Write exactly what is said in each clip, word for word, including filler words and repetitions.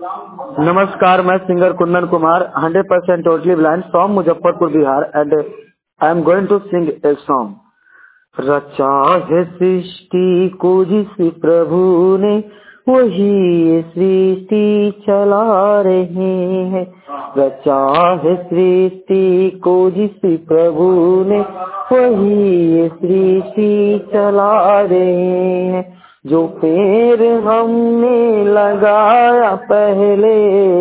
नमस्कार, मैं singer Kundan Kumar, hundred percent totally blind from Muzaffarpur Bihar, and I am going to sing a song. रचा है सृष्टि को जिस प्रभु ने, वही ये सृष्टि चला रहे हैं। रचा है सृष्टि को जिस प्रभु ने, वही ये सृष्टि चला रहे हैं। जो पेड़ हमने लगाया पहले,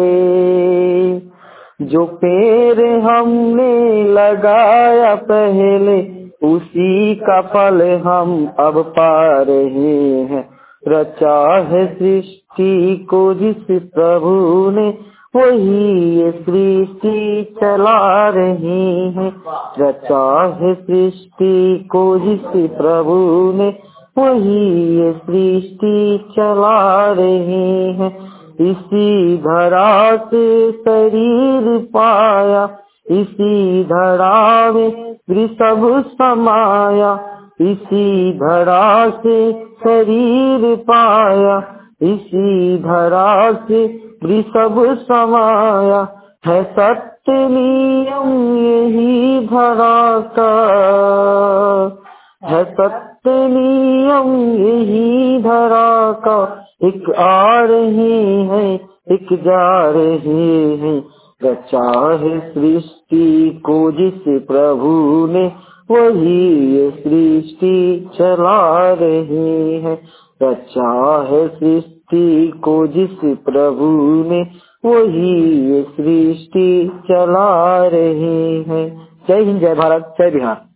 जो पेड़ हमने लगाया पहले, उसी का फल हम अब पा रहे हैं। रचा है सृष्टि को जिस प्रभु ने, वही ये सृष्टि चला रहे हैं। रचा है सृष्टि को जिस प्रभु ने, वही ये सृष्टि चला रहे हैं। इसी धरा से शरीर पाया, इसी धरा में वृषभ समाया। इसी धरा से शरीर पाया, इसी धरा से वृषभ समाया। है सत्य नियम यही धरा का, है सत्य नियम यही धरा का। एक आ रहे हैं, एक जा रहे हैं। रचा है सृष्टि को जिस प्रभु ने, वही ये सृष्टि चला रहे हैं। रचा है सृष्टि को जिस प्रभु ने, वही ये सृष्टि चला रहे हैं। जय हिंद, जय भारत, जय बिहार।